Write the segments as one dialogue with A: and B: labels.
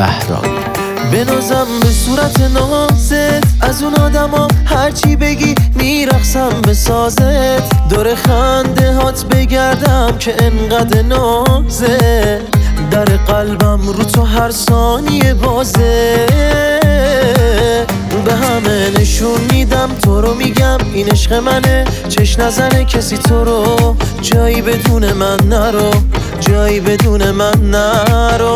A: بهرامی.
B: بنازم به صورت نازت، از اون آدما هرچی بگی میرقصم به سازت. دور خنده هات بگردم که انقدر نازه، در قلبم رو تو هر ثانیه بازه. به همه نشون میدم تو رو، میگم این عشق منه، چش نزنه کسی تو رو، جایی بدون من نرو، جایی بدون من نرو.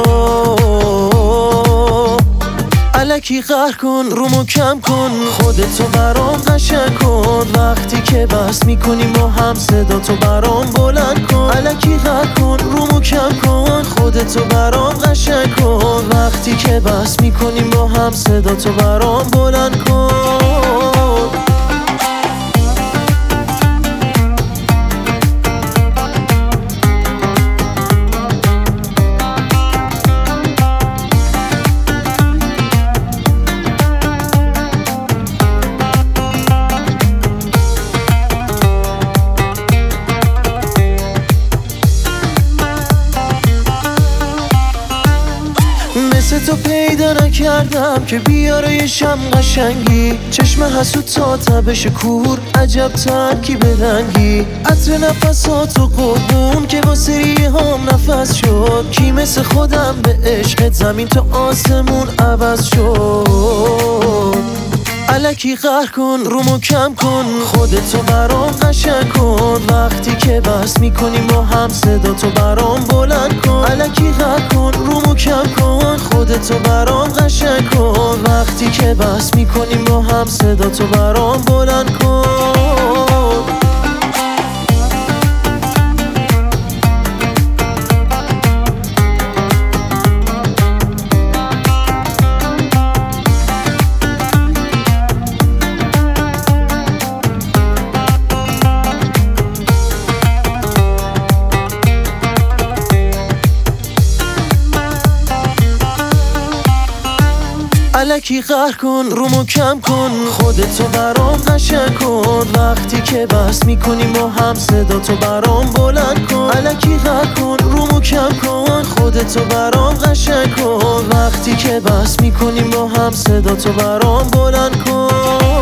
B: الکی قهر کن رومو کم کن، خودتو برام قشنگ کن، وقتی که بس میکنیم با هم صداتو برام بلند کن. الکی قهر کن رومو کم کن، خودتو برام قشنگ کن، وقتی که بس میکنیم با هم صداتو برام بلند کن. مثل تو پیدا نکردم که بیاره یه شم قشنگی، چشم حسود تا تبش کور، عجب ترکیب رنگی، عطر نفساتو قربون که واسه ریهام نفس شد. کی مثل خودم به عشقت زمین تا آسمون عوض شد. الکی قهر کن رومو کم کن، خودتو برام قشنگ کن، وقتی که بس میکنیم با هم صداتو برام بلند کن. الکی قهر کن رومو کم کن، خودتو برام قشنگ کن، وقتی که بس میکنیم با هم صداتو برام بلند کن. الکی قهر کن رومو کم کن، خودتو برام قشنگ کن، وقتی که بس میکنیم با هم صداتو برام بلند کن. الکی قهر کن رومو کم کن، خودتو برام قشنگ کن، وقتی که بس میکنیم با هم صداتو برام بلند کن.